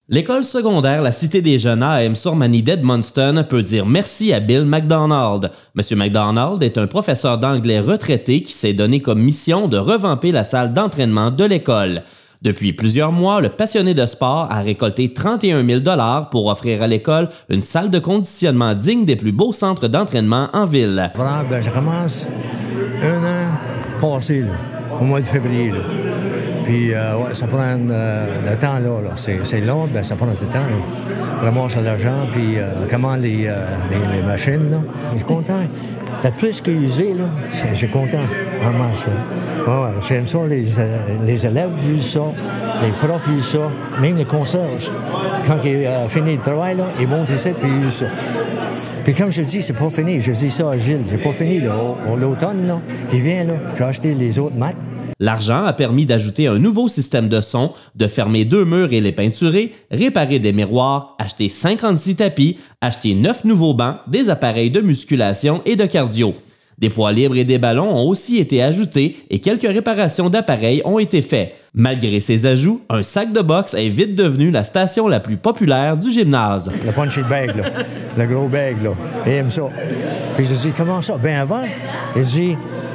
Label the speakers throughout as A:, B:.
A: L'école secondaire La Cité des Jeunes à Sormani d'Edmundston peut dire merci à Bill McDonald. Monsieur McDonald est un professeur d'anglais retraité qui s'est donné comme mission de revamper la salle d'entraînement de l'école. Depuis plusieurs mois, le passionné de sport a récolté 31 000 $ pour offrir à l'école une salle de conditionnement digne des plus beaux centres d'entraînement en ville.
B: Je commence un an passé, là, au mois de février. Là. Puis ça prend le temps, là. C'est long, ben ça prend du temps. Là. Ramasse l'argent, puis commande les machines. Là. Je suis content. Le plus que j'ai, là, je suis content. En masse, là. Ouais, j'aime ça, les élèves vu ça, les profs vu ça, même les concierges. Quand il a fini le travail, là, ils montent ici, puis ils vu ça. Puis comme je dis, c'est pas fini. Je dis ça à Gilles. J'ai pas fini, là. Pour l'automne, là, qui vient, là, j'ai acheté les autres maths.
A: L'argent a permis d'ajouter un nouveau système de son, de fermer 2 murs et les peinturer, réparer des miroirs, acheter 56 tapis, acheter 9 nouveaux bancs, des appareils de musculation et de cardio. Des poids libres et des ballons ont aussi été ajoutés et quelques réparations d'appareils ont été faites. Malgré ces ajouts, un sac de boxe est vite devenu la station la plus populaire du gymnase.
B: Le punching bag, là. Le gros bag, là. Il aime ça. Puis je dis, comment ça? Ben avant, il dit...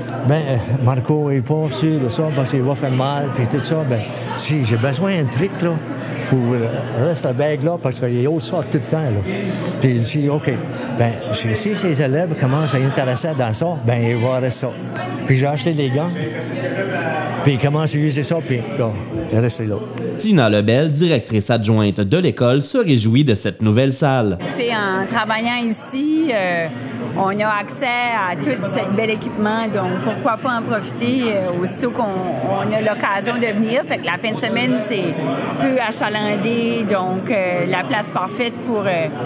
B: Marco est pas sûr de ça parce qu'il va faire mal, puis tout ça. Ben, si j'ai besoin d'un truc, là, pour rester la bague là, parce qu'il y a ça tout le temps, là. Puis il dit, OK, si ces élèves commencent à s'intéresser dans ça, il va rester ça. Puis j'ai acheté des gants, puis il commence à utiliser ça, puis là, il est resté là.
A: Tina Lebel, directrice adjointe de l'école, se réjouit de cette nouvelle salle.
C: En travaillant ici, on a accès à tout ce bel équipement, donc pourquoi pas en profiter aussitôt qu'on a l'occasion de venir. Fait que la fin de semaine, c'est peu achalandé, donc la place parfaite pour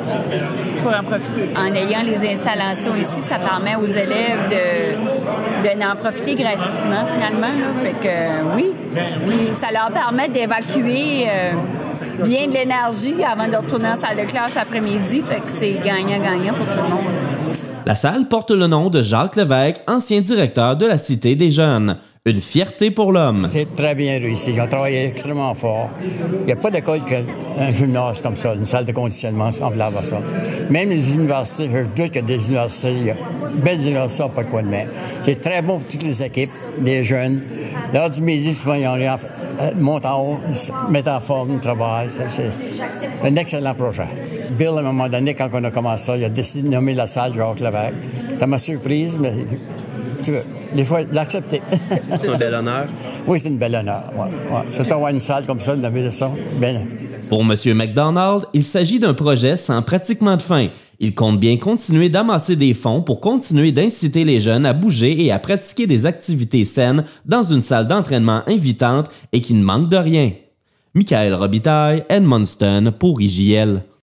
C: en profiter. En ayant les installations ici, ça permet aux élèves de n'en profiter gratuitement, finalement. Là. Fait que oui, ça leur permet d'évacuer bien de l'énergie avant de retourner en salle de classe après-midi. Fait que c'est gagnant-gagnant pour tout le monde.
A: La salle porte le nom de Jacques Lévesque, ancien directeur de la Cité des Jeunes. Une fierté pour l'homme.
D: C'est très bien réussi. Ils ont travaillé extrêmement fort. Il n'y a pas d'école qui a un gymnase comme ça, une salle de conditionnement semblable à ça. Même les universités, je doute qu'il y a des universités, il y a belles universités, pas de quoi de mettre. C'est très bon pour toutes les équipes, les jeunes. L'heure du midi, souvent, ils montent en haut, ils se mettent en forme, ils travaillent. C'est un excellent projet. Bill, à un moment donné, quand on a commencé ça, il a décidé de nommer la salle Jacques Lévesque. Ça m'a surprise, mais tu veux, des fois, l'accepter.
A: C'est un bel honneur.
D: Oui, c'est une belle honneur. Ouais. Surtout avoir une salle comme ça, de nommer ça, bien.
A: Pour M. McDonald, il s'agit d'un projet sans pratiquement de fin. Il compte bien continuer d'amasser des fonds pour continuer d'inciter les jeunes à bouger et à pratiquer des activités saines dans une salle d'entraînement invitante et qui ne manque de rien. Michael Robitaille, Edmundston pour IJL.